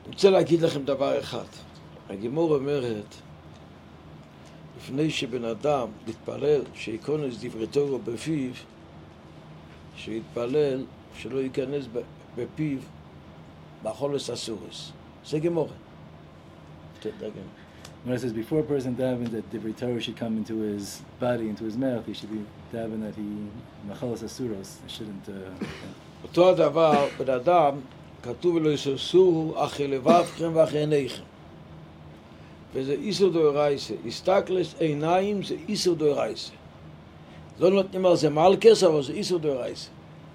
רוצה להגיד לכם דבר אחד. הגמור אומרת, לפני שבן אדם יתפלל שייכנס דברי תורה בפיו, שיתפלל שלא ייכנס בפיו באכולת אסורס. זה גמור. When it says before a person davens that divrei Torah should come into his body, into his mouth, he should be daven that he machalas asuros. He shouldn't. אותו הדבר, בן אדם, כתוב ולא יסוסו אחרי לבבכם ואחרי עיניכם. וזה איסור דאורייסה. הסתכלת עיניים זה איסור דאורייסה. לא נותנים על זה מלכס, אבל זה איסור דאורייסה.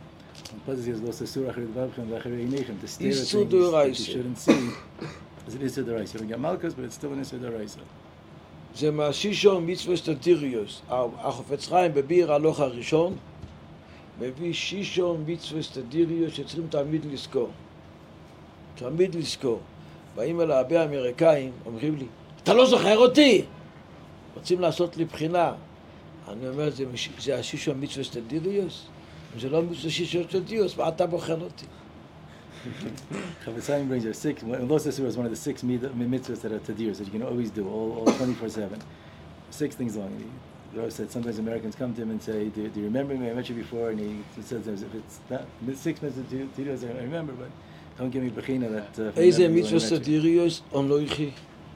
איסור דאורייסה. It's an Issa D'Oraisa. You don't get Malchus, but it's still an Issa D'Oraisa. זה מהשישון מצווה סטטיריוס. החפץ חיים בביר הלוך הראשון, מביא שישון מצווה סטטיריוס שצריכים תמיד לזכור. תמיד לזכור. באים אל הרבה אמריקאים, אומרים לי, אתה לא זוכר אותי! רוצים לעשות לי בחינה. אני אומר, זה השישון מצווה סטטיריוס? אם זה לא מצווה שישון סטטיריוס, מה אתה בוחר אותי? Chafetz Chaim brings our six. Los Asura is one of the six mitzvahs that are tadir, that you can always do, all 24/7. Six things long. The Rav said sometimes Americans come to him and say, "Do you remember me? I met you before." And he says, "If it's not 6 mitzvahs tadir, I remember, but don't give me bechina that." איזה מצווה tadir אנוכי?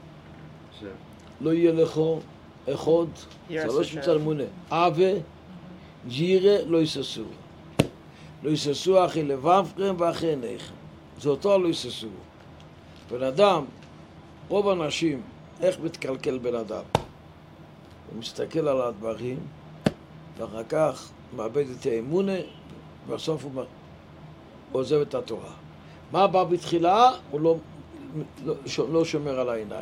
לא יהיה לך אחד, שלוש מצוות מונה. אבה, ג'ירה, לא יססו. לא יססו אחרי לבבכם ואחרי עיניכם. זה אותו לא יססו. בן אדם, רוב אנשים, איך מתקלקל בן אדם? הוא מסתכל על הדברים, ואחר כך מאבד את האמונה, ובסוף הוא עוזב את התורה. מה בא בתחילה? הוא לא שומר על העיניים.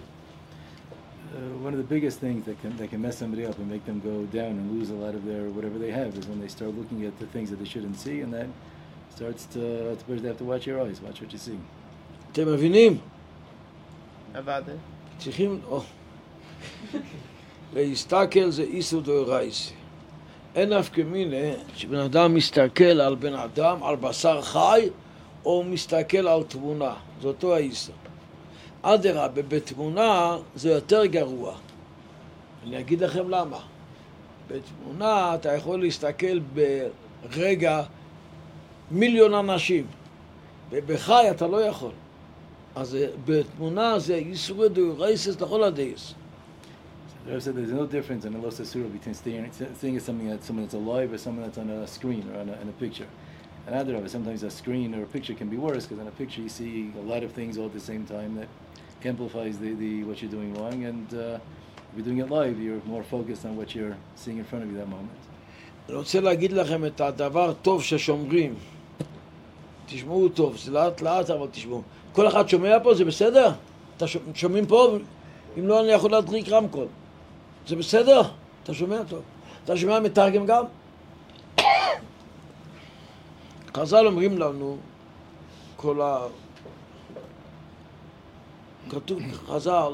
One of the biggest things that can mess somebody up and make them go down and lose a lot of their whatever they have is when they start looking at the things that they shouldn't see, and that starts to they have to watch your eyes, watch what you see. אתם מבינים? עבדה. צריכים... להסתכל זה איסור דאורייסה. אין אף כמינה שבן אדם מסתכל על בן אדם, על בשר חי, או מסתכל על תמונה. זה אותו האיסור. אדרבה, בתמונה זה יותר גרוע. אני אגיד לכם למה. בתמונה אתה יכול להסתכל ברגע מיליון אנשים, ובחי אתה לא יכול. אז בתמונה זה איסור דאורייסה לכל הדייס. The Rav said there's no difference in a Los Asura between seeing someone that's alive or someone that's on a screen or in a picture. And Adarabah, sometimes a screen or a picture can be worse because in a picture you see a lot of things all at the same time that amplifies the what you're doing wrong, and if you're doing it live, you're more focused on what you're seeing in front of you that moment. אני רוצה להגיד לכם את הדבר טוב ששומרים. תשמעו טוב, זה לאט לאט אבל תשמעו. כל אחד שומע פה, זה בסדר? אתה שומעים פה? אם לא אני יכול להדריק רמקול. זה בסדר? אתה שומע טוב. אתה שומע מתרגם גם? חז"ל אומרים לנו, כתוב חז"ל,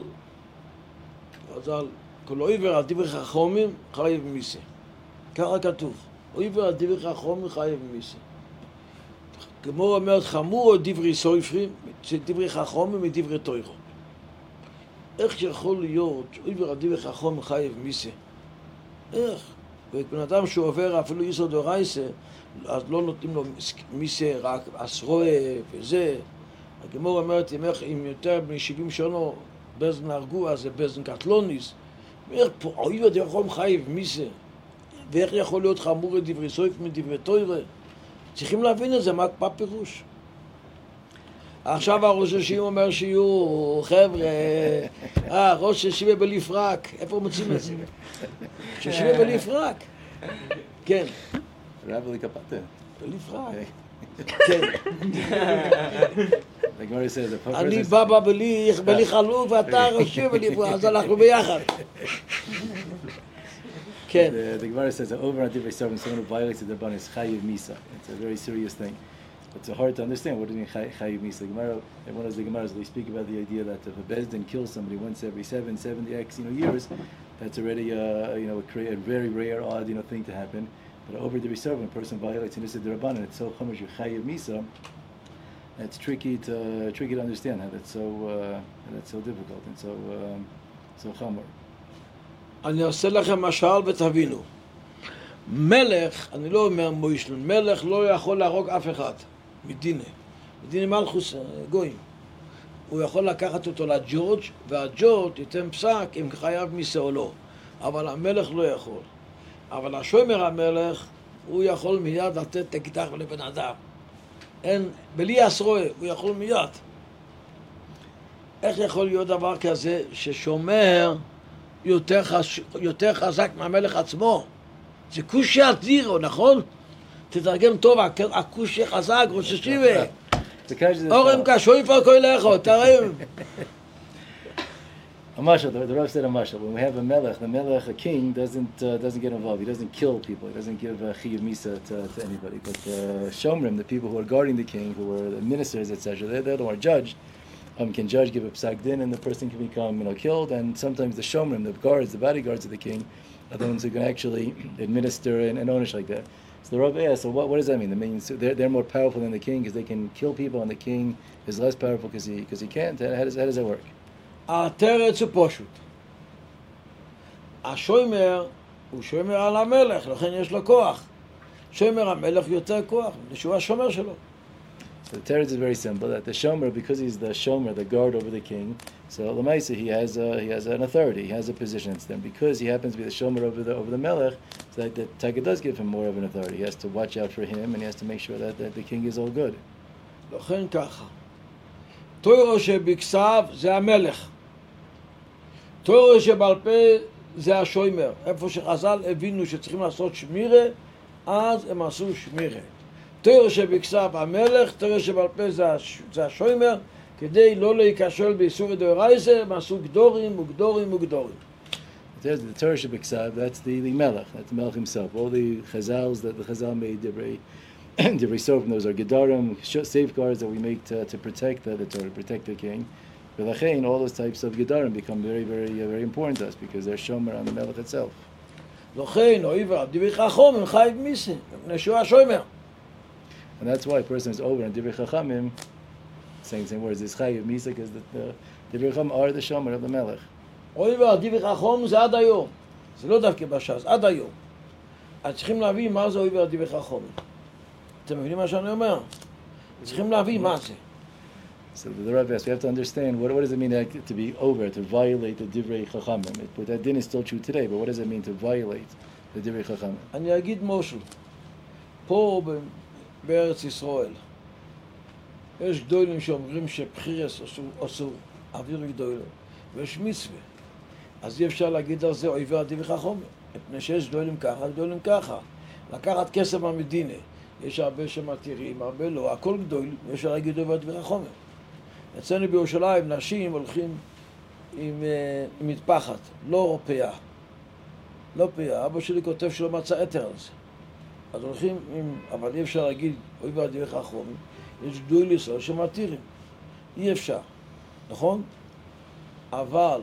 כל עובר על דברי חכמים חייב מיסה. ככה כתוב, עובר על דברי חכמים חייב מיסה. גמור אומרת חמור דברי סופרים, דברי חכמים מדברי תורה. איך יכול להיות שעובר על דברי חכמים חייב מיסה? איך? ובן אדם שהוא עובר אפילו איסור דאורייסה, אז לא נותנים לו מיסה רק עשרוה וזה. הגמור אומרת, אם יותר מ-70 שנה בזן הרגו, אז זה בזן קטלוניס. איך פה, עובר דברי חכמים חייב מיסה? ואיך יכול להיות חמור דברי סופרים מדברי תורה? צריכים להבין את זה, מה פירוש? עכשיו הראש השיעים אומר שיהיו חבר'ה, ראש השיעים בלי פרק, איפה מוצאים את זה? ששיעים בלי פרק, כן. רב לי כפתה. בלי פרק, כן. אני אני בא בלי חלוק ואתה ראשי בלי פרק, אז אנחנו ביחד. כן. The Gemara says that over on Divrei Sarvim, someone who violates the Rabban is chayiv misa. It's a very serious thing. It's hard to understand. What do you mean chayiv misa? The Gemara, one of the Gemaras, they speak about the idea that if a bezdin kills somebody once every 70x years, that's already a very rare, odd thing to happen. But over Divrei Sarvim, a person violates and it's a Rabban, and it's so chamesh chayiv misa It's tricky to understand how that's so difficult and so chamor. אני אעשה לכם משל ותבינו. מלך, אני לא אומר מוישל, מלך לא יכול להרוג אף אחד מדינה. מדינה מלכוס, גויים. הוא יכול לקחת אותו לג'ורג' והג'ורג' ייתן פסק אם חייב מיסה או לא. אבל המלך לא יכול. אבל השומר המלך, הוא יכול מיד לתת אקדח לבן אדם. אין, בלי הסרועה, הוא יכול מיד. איך יכול להיות דבר כזה ששומר יותר חזק מהמלך עצמו? זה קושי אדירו, נכון? תתרגם טוב, הקושי חזק, ראש השיבה. אורם כשויפר כל לכו, תראים. A mashal, the Rav said a mashal. When we have a melech, a king, doesn't get involved. He doesn't kill people. He doesn't give chiyuv misa to anybody. But shomrim, the people who are guarding the king, who are the ministers, etc., they're the one judged. Can judge, give a psak din, and the person can become killed. And sometimes the shomrim, the guards, the bodyguards of the king, are the ones who can actually administer an ownish like that. So the Rav asked, so what does that mean? That means they're more powerful than the king because they can kill people, and the king is less powerful because he can't. How does that work? התרץ הוא פשוט. השומר הוא שומר על המלך, לכן יש לו כוח. שומר המלך יותר כוח, שהוא השומר שלו. So the teretz is very simple. That the shomer, because he's the shomer, the guard over the king, so l'maisa he has an authority, he has a position. It's then because he happens to be the shomer over the melech, so that the Taika does give him more of an authority. He has to watch out for him, and he has to make sure that the king is all good. לכן ככה. תוירו שבכסף זה המלך. תוירו שבעל פה זה השומר. איפה שחז"ל הבינו שצריכים לעשות שמירה, אז הם עשו שמירה. תוירו שבכסף המלך, תוירו שבעל פה זה השומר, כדי לא להיכשל באיסור דאורייתא, הם עשו גדורים וגדורים וגדורים. The Torah Shebiksav, that's the melech, that's the melech himself. All the chazals that the chazal made, divrei sofrim, those are gedarim, safeguards that we make to protect the Torah, to protect the king. V'lachein, all those types of gedarim become very, very, very important to us because they're shomer on the melech itself. לכן, אויבר, דברי חכמים חייב מיסה, מפני שהוא השומר. And that's why a person is over in divrei chachamim, saying the same words, is chayiv misa, because the divrei chachamim are the shomer of the melech. אויבר, דברי חכמים זה עד היום. זה לא דווקא בש"ס, עד היום. אז צריכים להבין מה זה אויבר דברי חכמים. אתם מבינים מה שאני אומר? צריכים להבין מה זה. So the Rav asks, we have to understand what does it mean to be over, to violate the divrei chachamim. But that din is still true today, but what does it mean to violate the divrei chachamim? אני אגיד משהו. פה בארץ ישראל, יש גדולים שאומרים שבחירס אסור, אוויר גדולים, ויש מצווה. אז אי אפשר להגיד על זה אויבר דברי חכמים, מפני שיש גדולים ככה, גדולים ככה. לקחת כסף מהמדינה, יש הרבה שמתירים, הרבה לא, הכל גדול, יש להגיד אויבר דברי חכמים. אצלנו בירושלים נשים הולכים עם מטפחת, לא פאה. לא פאה, אבא שלי כותב שלא מצא אתר על זה. אז הולכים עם, אבל אי אפשר להגיד אויבר דברי חכמים, יש גדול ישראל שמתירים. אי אפשר, נכון? אבל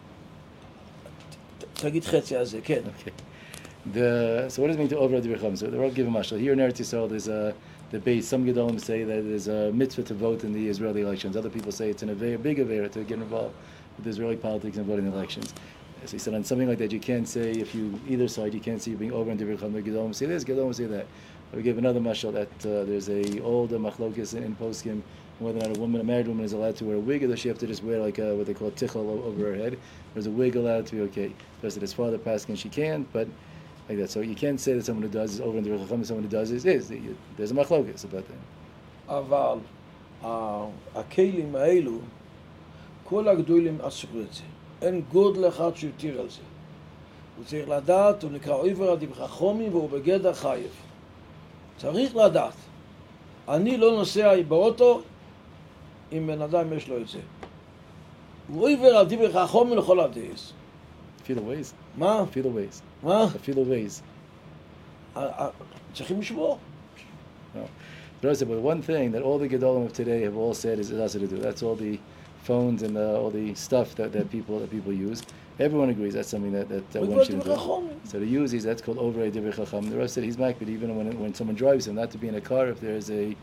תגיד חצי על זה, כן. Okay. So what does it mean to over divrei chachamim? So the Rav give a mashal. Here in Eretz Yisrael, there's a debate. Some gedolim say that there's a mitzvah to vote in the Israeli elections. Other people say it's a big avera to get involved with Israeli politics and voting in elections. So he said on something like that, you can't say if you either side, you can't say you're being over in divrei chachamim. Gedolim say this, gedolim say that. We give another mashal that there's a older machlokes in poskim whether or not a married woman is allowed to wear a wig, or does she have to just wear like what they call tichel over her head? Or is a wig allowed to be okay? Because his father passed and she can't, but like that. So you can't say that someone who does is over in the Chacham, someone who does is. There's a machlokes about that. אבל הכלים האלו, כל הגדולים אסרו את זה. אין גודל אחד שיתיר על זה. הוא צריך לדעת, הוא נקרא אויבר דברי חכמים והוא בגדר חייב. צריך לדעת. אני לא נוסע באוטו אם בן אדם יש לו את זה. הוא אויבר דברי חכמים לכל הדייס. Feel the ways. מה? Feel the ways. מה? Feel the ways. צריכים לשמור. No. But one thing that all the gedolim of today have all said is also to do. That's all the phones and all the stuff that people use. Everyone agrees that's something that one shouldn't do. So to use these, that's called over divrei chacham. The Rav said he's makbid even when someone drives him, not to be in a car if there's a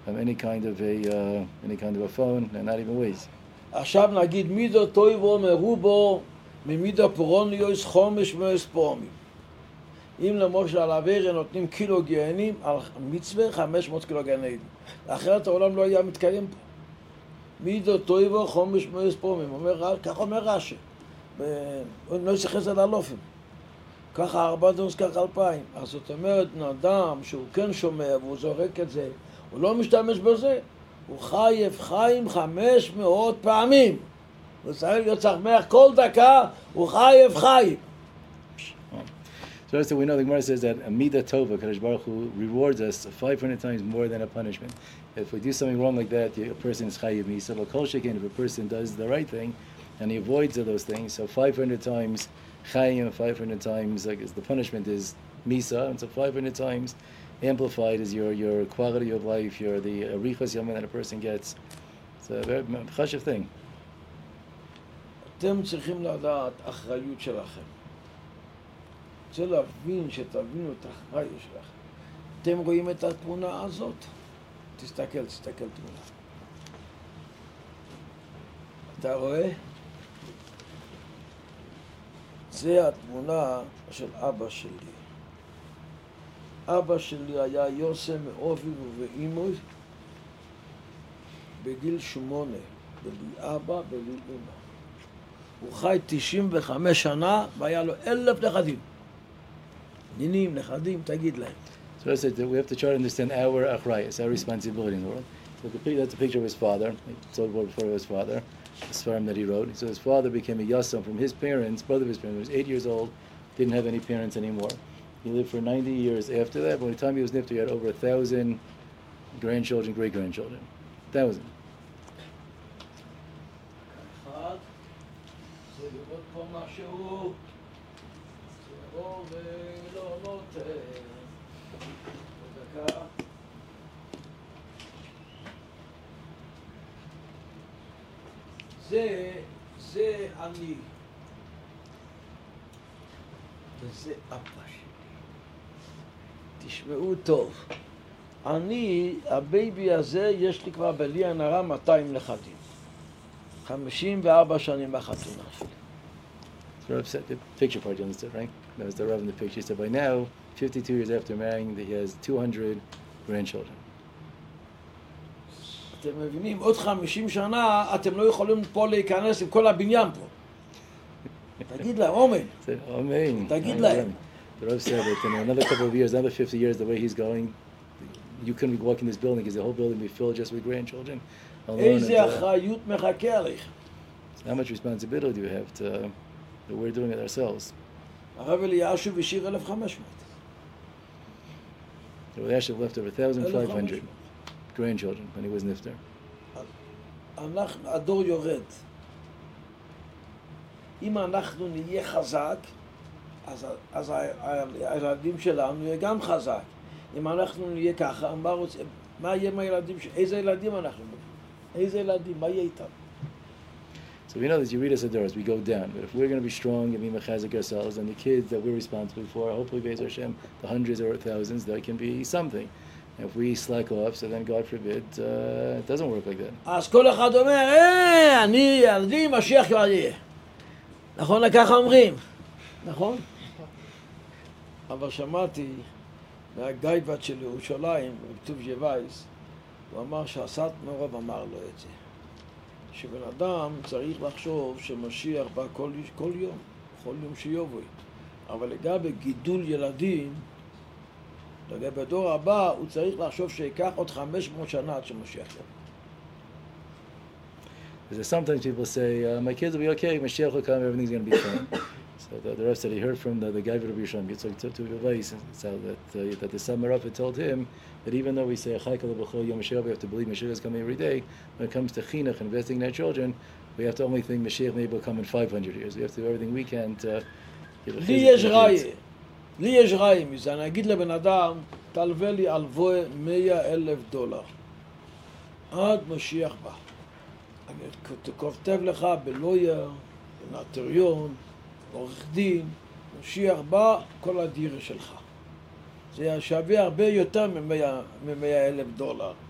any kind of a phone, and not even Waze. עכשיו נגיד מידו טויבו מרובו ממידו פרוניוס חומש מספומים. אם למשל על אוויר נותנים קילו גיינים, על מצווה 500 קילו גיינים. אחרת העולם לא היה מתקיים פה. מידו טויבו חומש מספומים. כך אומר רש"י. לא ישחס על אלופים. ככה 4,000, ככה 2,000. אז זאת אומרת, אדם שהוא כן שומע והוא זורק את זה, הוא לא משתמש בזה. הוא חייב חיים 500 פעמים. הוא צריך להיות שמח כל דקה, הוא חייב חיים. So we know the Gemara says that Amida Tova, Kadosh Baruch Hu rewards us 500 times more than a punishment. If we do something wrong like that, a person is chayiv misa. But kol shekin, if a person does the right thing and he avoids of those things, so 500 times chayim, 500 times like the punishment is misa, and so 500 times amplified is your quality of life, the arichas yamim that a person gets. It's a very chashiv thing. אתם צריכים לדעת אחריות שלכם. רוצה להבין שתבינו את האחריות שלכם. אתם רואים את התמונה הזאת? תסתכל תמונה. אתה רואה? זה התמונה של אבא שלי. אבא שלי היה יוסם מאביו ואימו בגיל 8, בלי אבא, בלי אמא. הוא חי 95 שנה והיה לו 1,000 נכדים. נינים, נכדים, תגיד להם. So I said that we have to try to understand our achrayus, our responsibility in the world. So that's a picture of his father. He told before his father, the sperm that he wrote. So his father became a yasam from his parents, brother of his parents. He was 8 years old, didn't have any parents anymore. He lived for 90 years after that. By the time he was nifter, he had over 1,000 grandchildren, great-grandchildren. 1,000. זה אני. וזה אבא שלי. תשמעו טוב. אני, הבייבי הזה, יש לי כבר בלי הנערה 200 נכדים. 54 שנים בחתונה שלי. So Rav said, the picture part you understood, right? That was the Rav in the picture. He said by now, 52 years after marrying, he has 200 grandchildren. אתם מבינים, עוד 50 שנה אתם לא יכולים פה להיכנס עם כל הבניין פה. תגיד להם, אמן. תגיד להם. The Rav said that in another couple of years, another 50 years, the way he's going, you couldn't walk in this building because the whole building would be filled just with grandchildren. איזה אחריות מחכה עליך. How much responsibility do we have to, that we're doing it ourselves? הרב אלישיב השאיר 1,500. So Eliashiv left over 1,500 grandchildren when he was nifter. הדור יורד. אם אנחנו נהיה חזק, אז הילדים שלנו יהיה גם חזק. אם אנחנו נהיה ככה, מה יהיה עם הילדים? איזה ילדים אנחנו? איזה ילדים? מה יהיה איתם? So we know that you read us Adoros, we go down. But if we're going to be strong and be mechazik ourselves, and the kids that we're responsible for, hopefully, Be'ez Hashem, the hundreds or thousands, that can be something. And if we slack off, so then God forbid, it doesn't work like that. אז כל אחד אומר, אני ילדי משיח כבר יהיה. נכון? ככה אומרים. נכון? אבל שמעתי מהגייבת של ירושלים, בכתוב ג'ווייס, הוא אמר שהסת מרוב אמר לו את זה. שבן אדם צריך לחשוב שמשיח בא כל יום שיובוי. אבל לגבי גידול ילדים, לגבי הדור הבא, הוא צריך לחשוב שיקח עוד 500 שנה עד שמשיח יבוא. Because sometimes people say, my kids will be okay, Mashiach will come, everything's going to be fine. So the Rav said he heard from the guy of Rabbi Yisrael, Yitzhak to Yavais, that the Summer Rav had told him that even though we say, Yom Mashiach, we have to believe Mashiach is coming every day, when it comes to chinuch, investing in our children, we have to only think Mashiach maybe will come in 500 years. We have to do everything we can to give a chizuk. לי יש ראי מזה, אני אגיד לבן אדם, תלווה לי הלוואה $100,000. עד משיח בא. אני כותב לך בלויר, בנוטריון, עורך דין, משיח בא, כל הדירה שלך. זה שווה הרבה יותר $100,000.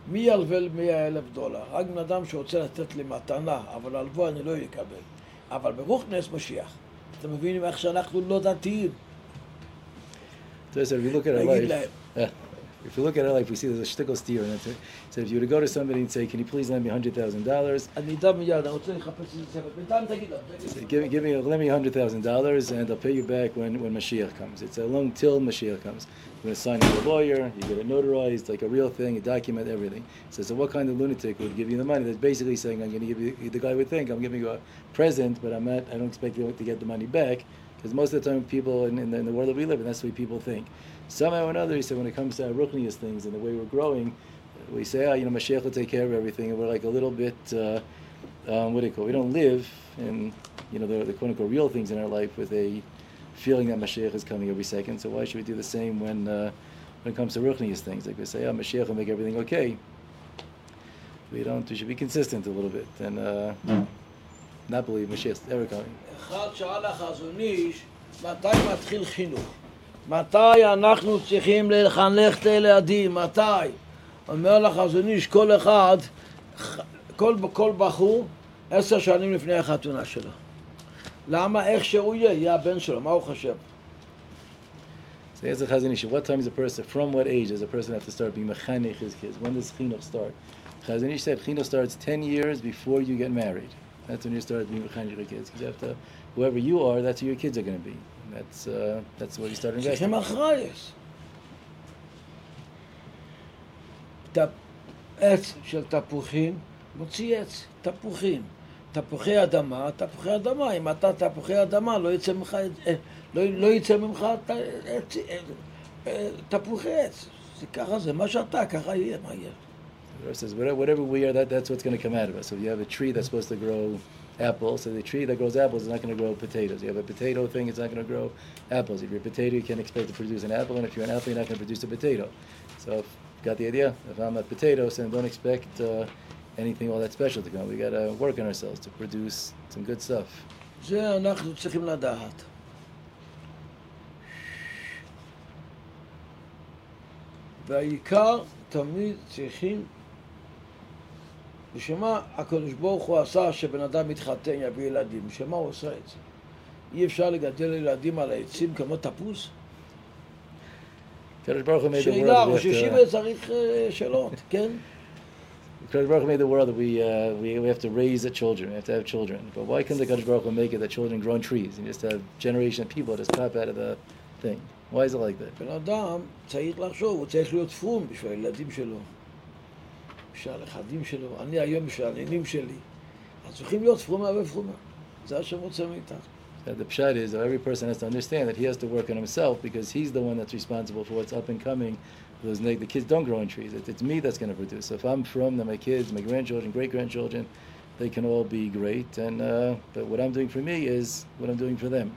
מי ילווה $100,000? רק בן אדם שרוצה לתת לי מתנה, אבל הלוואה אני לא יקבל. אבל ברוכניס משיח. אתם מבינים איך שאנחנו לא דתיים? So if you look at our תגיד life, להם. if you look at our life, we see there's a shtickle steer in it. So if you were to go to somebody and say, "Can you please lend me $100,000?" אני אדע מיד, אני רוצה לחפש את זה. בינתיים תגיד להם. Lend me $100,000 and I'll pay you back when Mashiach comes. It's a long till Mashiach comes. You're going to sign with a lawyer, you get it notarized like a real thing, you document everything. So what kind of lunatic would give you the money? That's basically saying, I'm going to give you, the guy would think, I'm giving you a present, but I don't expect you to get the money back. Because most of the time people in the world that we live in, that's the way people think. Somehow or another, he said, when it comes to our ruchnius things and the way we're growing, we say, Mashiach will take care of everything, and we're like a little bit, what do you call it? We don't live in, the quote-unquote real things in our life with a feeling that Mashiach is coming every second. So why should we do the same when it comes to ruchnius things? Like we say, Mashiach will make everything okay. We should be consistent a little bit and not believe Mashiach's ever coming. אחד שאל החזון איש, מתי מתחיל חינוך? מתי אנחנו צריכים לחנך את הילדים? מתי? אומר לחזון איש, כל אחד, כל בחור, 10 שנים לפני החתונה שלו. למה? איך שהוא יהיה הבן שלו, מה הוא חושב? So here's the Chazon Ish. What time is a person, from what age does a person have to start being mechanech his kids? When does chinuch start? Chazon Ish said chinuch starts 10 years before you get married. That's when you start being mechanech your kids. Because you have to, whoever you are, that's who your kids are going to be. That's what you start investing. צריכים אחרייס. עץ של תפוחים, מוציא עץ, תפוחים. תפוחי אדמה, אם אתה תפוחי אדמה, לא יצא ממך תפוחי עץ. זה ככה זה, מה שאתה, ככה יהיה, מה יהיה? The verse says, whatever we are, that's what's going to come out of us. So if you have a tree that's supposed to grow apples, so the tree that grows apples is not going to grow potatoes. You have a potato thing, it's not going to grow apples. If you're a potato, you can't expect to produce an apple, and if you're an apple, you're not going to produce a potato. So, got the idea? If I'm a potato, then don't expect anything all that special to come. We got to work on ourselves to produce some good stuff. זה אנחנו צריכים לדעת. והעיקר תמיד צריכים, בשמה הקדוש ברוך הוא עשה שבן אדם מתחתן יביא ילדים, בשמה הוא עושה את זה? אי אפשר לגדל ילדים על העצים כמו תפוס? שאלה, או ששיבה צריך שאלות, כן? Kadosh Baruch Hu made the world that we have to raise the children, we have to have children. But why couldn't the Kadosh Baruch Hu make it that children grow on trees and just have generation of people just pop out of the thing? Why is it like that? בן אדם צריך לחשוב, הוא צריך להיות פרום בשביל הילדים שלו, בשביל הנכדים שלו. אני היום בשביל הנינים שלי. אז צריכים להיות פרומה ופרומה. זה השם רוצה מאיתנו. The pshat is that every person has to understand that he has to work on himself because he's the one that's responsible for what's up and coming. The kids don't grow on trees. It's me that's going to produce. So if I'm from them, my kids, my grandchildren, great-grandchildren, they can all be great. And but what I'm doing for me is what I'm doing for them.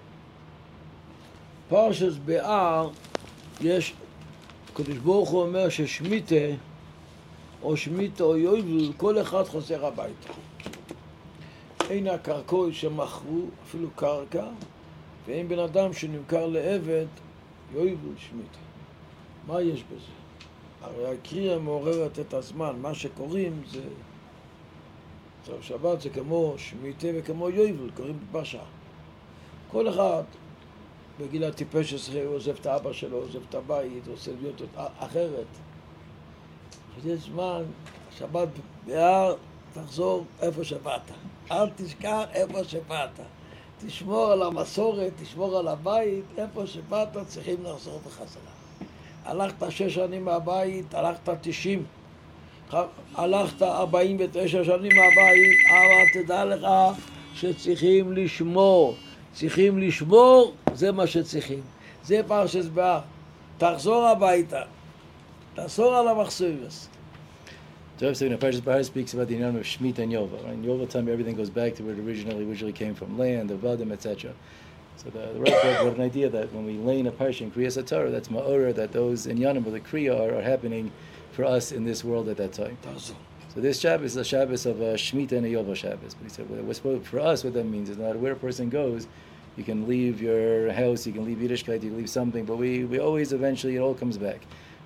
פרשת בהר, יש, הקדוש ברוך הוא אומר ששמיטה, או שמיטה או יובל, כל אחד חוזר הביתה. אין הקרקעות שמכרו, אפילו קרקע, ואין בן אדם שנמכר לעבד, יובל שמיטה. מה יש בזה? הרי הקריאה מעוררת את הזמן, מה שקוראים זה... עכשיו שבת זה כמו שמיטה וכמו יובל, קוראים בפרשה. כל אחד בגיל הטיפש עשרה הוא עוזב את האבא שלו, עוזב את הבית, עושה להיות אחרת. וזה זמן, שבת בהר, תחזור איפה שבאת. אל תשכח איפה שבאת. תשמור על המסורת, תשמור על הבית, איפה שבאת צריכים לחזור בחזרה. הלכת 6 שנים מהבית, הלכת 90, הלכת 49 שנים מהבית, אבל תדע לך שצריכים לשמור. צריכים לשמור, זה מה שצריכים. זה פרשת בהר. תחזור הביתה. תחזור על המחסורס. So Parshas Bahar speaks about the name of Shemitah and Yovel. In Yovel time, everything goes back to where it originally came from, land, avadim, etc. So the Rav brought an idea that when we lay in a parsha in Kriyas HaTorah, that's ma'orah, that those inyanim of the Kriya are happening for us in this world at that time. So this Shabbos is a Shabbos of a Shemitah and a Yovel Shabbos. But he said, for us, what that means is no matter where a person goes, you can leave your house, you can leave Yiddishkeit, you can leave something, but we always eventually, it all comes back.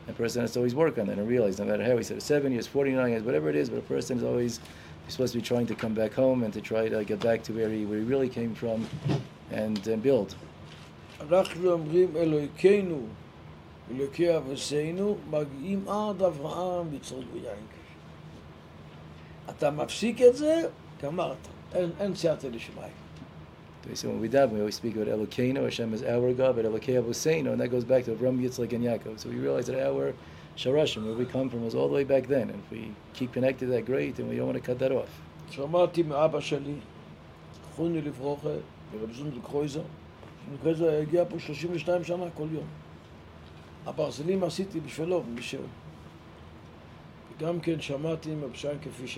A person has to always work on that and realize no matter how he's 7 years, 49 years, whatever it is, but a person is always supposed to be trying to come back home and to try to get back to where he really came from and build. אנחנו אומרים אלוהינו, אלוקי אבותינו, מגיעים עד אברהם, יצחק ויעקב. אתה מפסיק את זה, גמרת. אין סייעתא דשמיא. So when we daven, we always speak about Elokeinu, Hashem is our God, but Elokei Avuseinu, and that goes back to Avraham, Yitzchak, and Yaakov. So we realize that our Sharashim, where we come from, was all the way back then. And if we keep connected, that great, and we don't want to cut that off. שמעתי מאבא שלי, זכרונו לברכה, ברב זונדר קרויזר. קרויזר הגיע פה 32 שנה כל יום. הברזלים עשיתי בשבילו, בשביל. וגם כן שמעתי מרב שיינקה פישר,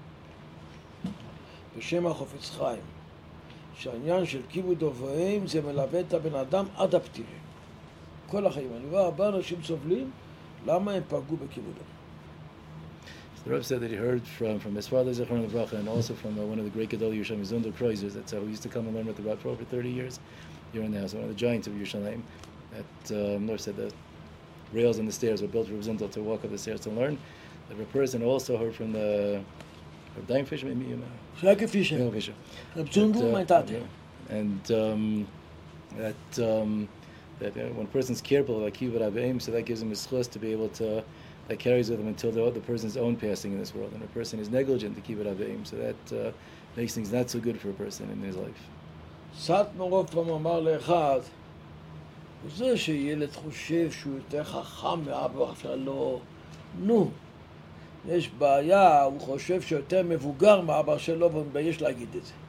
בשם החופץ חיים, שהעניין של כיבוד אב ואם זה מלווה את הבן אדם עד הפטירה. כל החיים. אני רואה הרבה אנשים סובלים, למה הם פגעו בכיבודם? The Rebbe said that he heard from his father Zechron Levracha and also from one of the great Gedolei Yerushalayim, Zunder Kreuzers, that's how he used to come and learn with the Rav for over 30 years here in the house, one of the giants of Yerushalayim. That Nor said that rails and the stairs were built for Rav Zundel to walk up the stairs to learn. That a person also heard from the Rav Daim Fisher, maybe שיינקה פישר. רב זונדר מהתאטה. And that when a person's careful about Kibbud Av V'Em, so that gives him a schus to be able to, that carries with him until the person's own passing in this world. And a person is negligent to Kibbud Av V'Em, so that makes things not so good for a person in his life. סאטמר פעם אמר לאחד, זה שילד חושב שהוא יותר חכם מאבא שלו, נו, יש בעיה, הוא חושב שיותר מבוגר מאבא שלו והוא מתבייש להגיד את זה.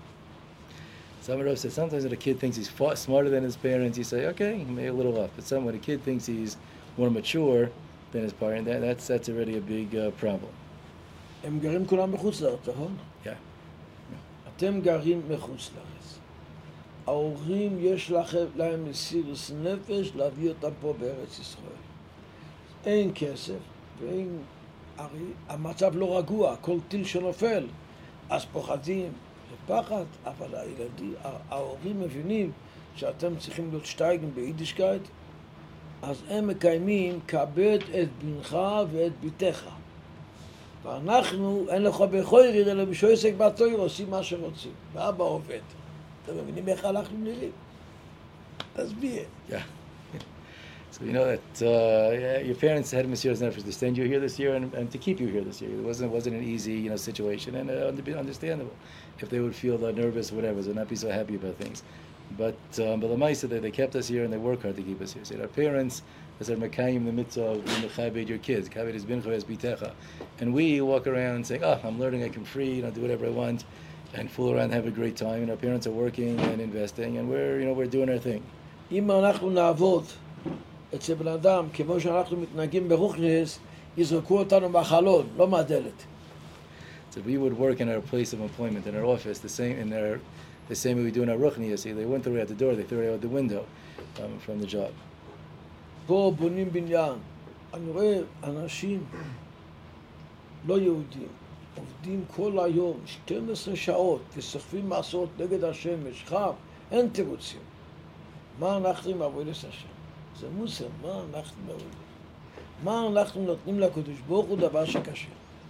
Some Rav says sometimes when a kid thinks he's far smarter than his parents, you say, okay, maybe a little up. But when a kid thinks he's more mature than his parent, that's already a big problem. הם גרים כולם מחוץ לארץ, נכון? Yeah. אתם גרים מחוץ לארץ. ההורים יש להם מסירות נפש להביא אותם פה בארץ ישראל. אין כסף, ואין, הרי המצב לא רגוע, כל טיל שנופל, אז פוחדים. פחד, אבל הילדים, ההורים מבינים שאתם צריכים להיות שטייגן ביידישקייט, אז הם מקיימים כבד את בנך ואת ביתך. ואנחנו, אין לך בכויר, אלא בשביל עסק בתויר, עושים מה שרוצים. ואבא עובד. אתם מבינים איך אנחנו נראים? תסביר. Yeah. So you know that your parents had Mesiras Nefesh to send you here this year and to keep you here this year. It wasn't an easy situation, and understandable. If they would feel nervous or whatever, they'd not be so happy about things. But the Lamaisa, they kept us here and they work hard to keep us here. So our parents, as our Mekayim, the mitzvah of Chabed your kids, Chabed is Bincho es Bitecha. And we walk around saying, I'm learning, I can free, do whatever I want, and fool around, have a great time. And our parents are working and investing, and we're doing our thing. אם אנחנו נעבוד אצל בן אדם, כמו שאנחנו מתנהגים ברוכניס, יזרקו אותנו מהחלון, לא מהדלת. So we would work in our place of employment, in our office, the same way we do in our ruchnias. They went through out the door, they threw it out the window from the job. פה בונים בניין. אני רואה אנשים לא יהודים, עובדים כל היום, 12 שעות, וסוחבים מסעות נגד השמש, חם, אין תירוצים. מה אנחנו עם עבודת השם? זה מוסר, מה אנחנו מעבוד? מה אנחנו נותנים לקדוש ברוך הוא דבר שקשה?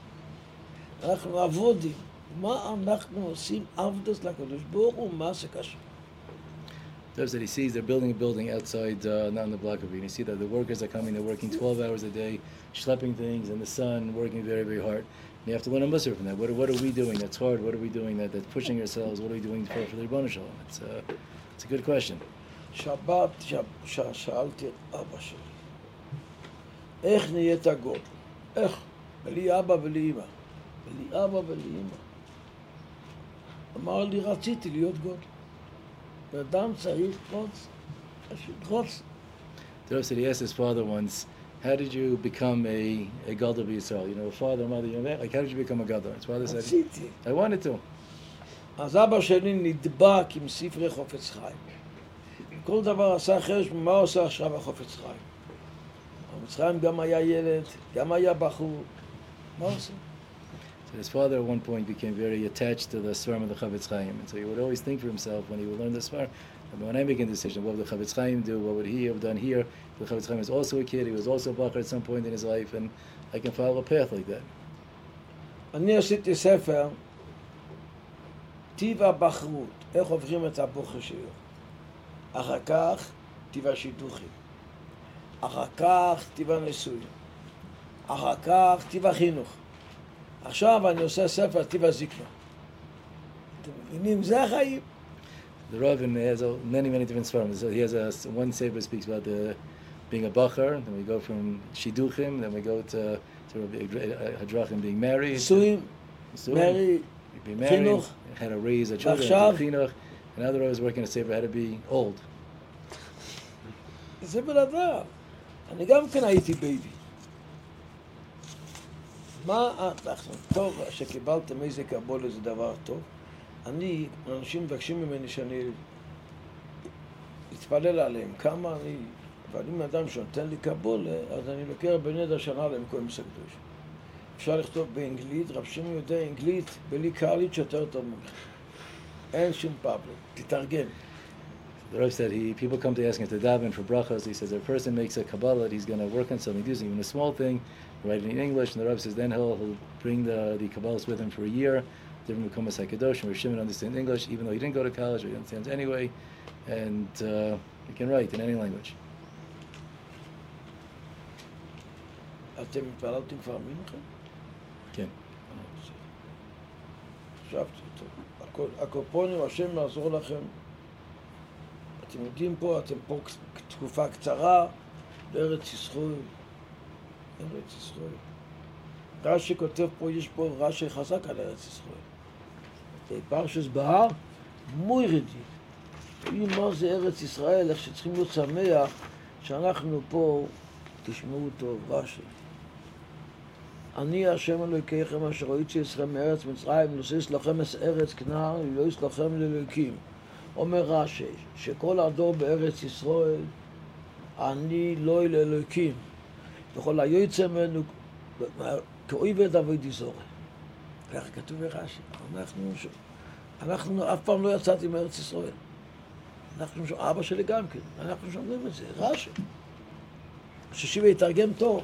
אנחנו עבודים. מה אנחנו עושים עבודת לקדוש ברוך הוא, מה שקשה? That he sees they're building a building outside, not on the block of it. You see that the workers are coming, they're working 12 hours a day, schlepping things in the sun, working very, very hard. And you have to learn a musar from that. What are we doing that's hard? What are we doing that's pushing ourselves? What are we doing for the Rebbeinu Shalom? It's a good question. שבת שאלתי את אבא שלי, איך נהיית גול? איך? בלי אבא ובלי אמא. בלי אבא ובלי אמא. אמר לי, רציתי להיות גול. ואדם צריך לרוץ. The Rebbe said he asked his father once, how did you become a Gadol b'Yisrael? A father, mother, like how did you become a Gadol? His father said, רציתי. I wanted to. אז אבא שלי נדבק עם ספרי חופץ חיים. כל דבר עשה חרש, מה עושה עכשיו החופץ חיים? החופץ חיים גם היה ילד, גם היה בחור. מה עושה? So his father at one point became very attached to the Svarim of the Chavetz Chaim, and so he would always think for himself when he would learn the Svar, when I make a decision, what would the Chavetz Chaim do? What would he have done here? The Chavetz Chaim was also a kid. He was also a Bachar at some point in his life, and I can follow a path like that. אני עשיתי ספר, טיב הבחרות, איך עוברים את הבוחר שלו. אחר כך, טיב השידוכים. אחר כך, טיב הניסוי. אחר כך, טיב החינוך. עכשיו אני עושה ספר, טיב הזקנה. אתם מבינים? זה החיים. The Rav has many different svarim. So he has one sefer speaks about being a bachar, then we go from shiduchim, then we go to hadrachim being married. נישואים, married, be married, chinuch, how to raise a children, ועכשיו, chinuch. And now the Rav is working a sefer how to be old. זה בן אדם. אני גם כן הייתי בייבי. מה, טוב, שקיבלתם איזה קבולה זה דבר טוב. אנשים מבקשים ממני שאני אתפלל עליהם. כמה אני, אבל אם אדם שנותן לי קבולה, אז אני לוקח בנדר שנה למקום מסקדוש. אפשר לכתוב באנגלית, רב שמעון יודע אנגלית, בלי קהלית שיותר טוב ממך. אין שום פאבלו, תתרגם. The Rav said people come to ask him to daven for brachas. He says if a person makes a kabbalah, he's going to work on something, do something, even a small thing, write it in English. And the Rav says then he'll bring the kabbalahs with him for a year. Different become a Kadosh, and Rav Shimon understands English, even though he didn't go to college, but he understands anyway, and he can write in any language. אתם התפללתם כבר מנחה? כן. חשבתי, טוב. הקופונים, השם יעזור לכם. אתם יודעים פה, אתם פה תקופה קצרה, בארץ ישראל. ארץ ישראל. רש"י כותב פה, יש פה רש"י חזק על ארץ ישראל. פרשס בהר, מוירדי. מה זה ארץ ישראל, איך שצריכים להיות שמח, שאנחנו פה, תשמעו טוב, רש"י. אני השם אלוהיכם אשר הוציא אתכם מארץ מצרים, נוסיס לכם ארץ כנען, ולא יסלכם לאלוקים. אומר רש"י, שכל הדור בארץ ישראל, אני לא אל אלוקים. וכל היוצא ממנו, כאויב דוד יזורי. ככה כתוב ברש"י. אנחנו אף פעם לא יצאתי מארץ ישראל. אבא שלי גם כן. אנחנו שומעים את זה, רש"י. ששיבה יתרגם טוב.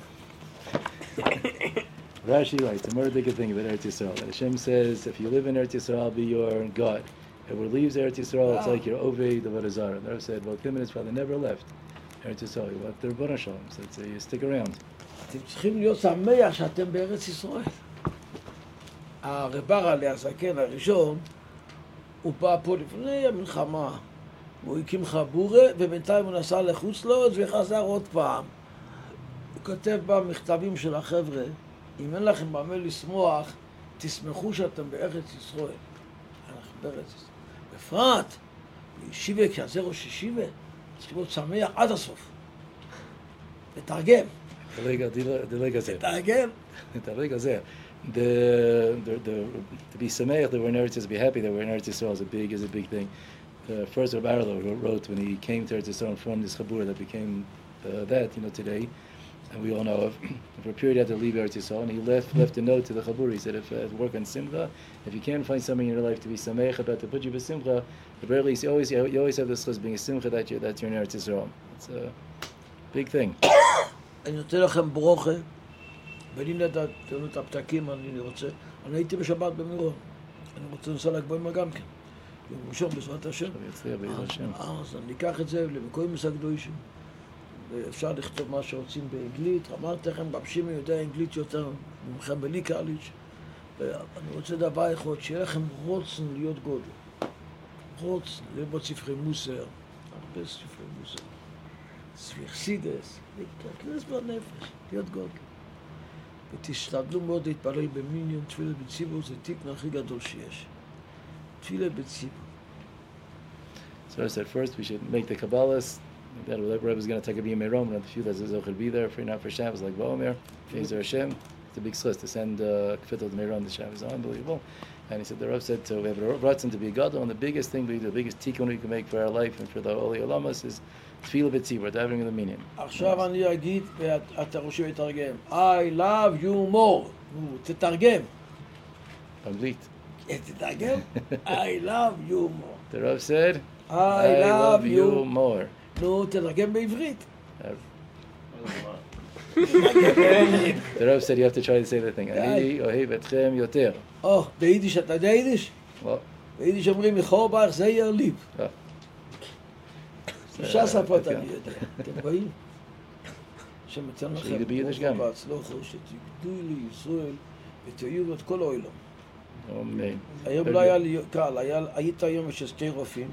Rashi writes a more bigger thing about Eretz Yisrael. That Hashem says, if you live in Eretz Yisrael, I'll be your God. Whoever leaves Eretz Yisrael, it's like your Oved, the Vodazara. The Rav said, well, Tim and his father never left Eretz Yisrael. He left their Rebbeinu Shalom. So you stick around. אתם צריכים להיות שמח שאתם בארץ ישראל. הרב עלי הזקן הראשון, הוא בא פה לפני המלחמה. הוא הקים חבורה, ובינתיים הוא נסע לחוץ לארץ וחזר עוד פעם. הוא כותב במכתבים של החבר'ה, אם אין לכם במה לשמוח, תשמחו שאתם בארץ ישראל. אנחנו בארץ ישראל. בפרט, בישיבה, כי זה ראש ישיבה, צריכים להיות שמח עד הסוף. לתרגם. תתרגם. To be sameach that we're in Eretz Yisrael, to be happy that we're in Eretz Yisrael is a big thing. The first Rabbi Arlo wrote when he came to Eretz Yisrael and formed this chabur that became today, and we all know of. For a period he had to leave Eretz Yisrael, and he left a note to the chabur. He said, if work on simcha, if you can't find something in your life to be sameach about, to put you b'simcha, the very least you always have this chus being a simcha that you're in Eretz Yisrael. It's a big thing. אני נותן לכם ברוכה, ואני נתנו את הפתקים, אני הייתי בשבת במירון. אני רוצה לנסוע לגבוהים גם כן. יום ראשון בעזרת השם. אז אני אקח את זה למקום מסקדושים. ואפשר לכתוב מה שרוצים באנגלית. אמרתי לכם, רב שמעון יודע אנגלית יותר ממכם בלי קהליץ'. ואני רוצה דבר אחד, שיהיה לכם רוצן להיות גודל. רוצן, ללמוד ספרי מוסר. הרבה ספרי מוסר. ספיכסידס. להיכנס בנפש, להיות גודל. ותשתדלו מאוד להתפלל במיניון, תפילה בציבור, זה תיקון הכי גדול שיש. תפילה בציבור. So I said first we should make the Kabbalahs. That Rebbe was going to take a B'yim Merom, and a few that Zoch will be there for Shabbos, like Ba'omer, Yezer Hashem. It's a big schus to send Kfittel to Merom to Shabbos. Unbelievable. And he said, the Rebbe said, so we have a Ratzon to be Gadol, and the biggest thing, the biggest tikkun we can make for our life and for the Oli Olamas is Tefillah B'tzibur, davening in the minyan. עכשיו אני אגיד, ואתה חושב לתרגם. I love you more. תתרגם. אנגלית. תתרגם? I love you more. The Rav said, I love you. more. נו, תתרגם בעברית. The Rav said you have to try to say the thing. אני אוהב אתכם יותר. ביידיש, אתה יודע יידיש? לא. ביידיש אומרים, לכו ברך זה יר ליב. שלושה שפות אני יודע. אתם רואים? שמצאנו לכם. שיהיה ביידיש גם. והצלוחו, שתגדו לישראל ותאירו את כל העולם. אמן. היום לא היה לי קל, היית היום יש 2 רופאים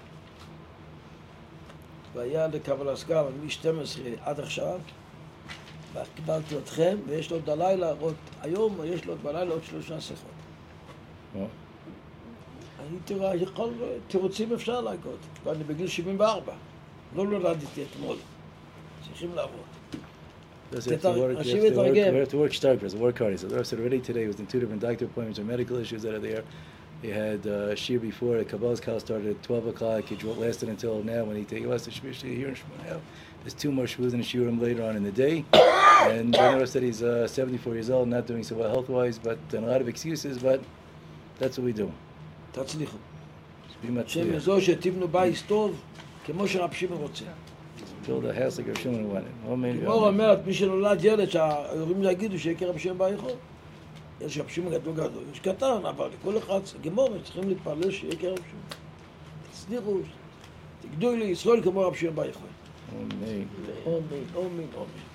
והיה לקבל הסגר מ-12 עד עכשיו וקיבלתי אתכם ויש לו עוד הלילה, היום יש לו בלילה עוד 3 שיחות. אני תירוצים אפשר להגות, ואני בגיל 74, לא נולדתי אתמול, צריכים לעבוד. You have to work stark, to work hard. So the Rav said already today he was in 2 different doctor appointments or medical issues that are there. He had shir before, the Kabbalah's call started at 12 o'clock. It lasted until now when he was the shir here in Shmuel. There's 2 more shvuz in the shiurim later on in the day. And the Rav said he's 74 years old, not doing so well health-wise, but a lot of excuses, but that's what we do. תצליחו. שם יזו שתבנו בית טוב כמו שרב שמעון רוצה. Build a house like Rav Shimon wanted. גמור אומרת, מי שנולד ילד שההורים יגידו שיקר רב שמעון ביכול. יש רב שמעון גדול, יש קטן, אבל לכל אחד, גמור, צריכים להתפלל שיקר רב שמעון. תצליחו, תגדו לישראל כמו רב שמעון ביכול. אמן. אמן, אמן, אמן.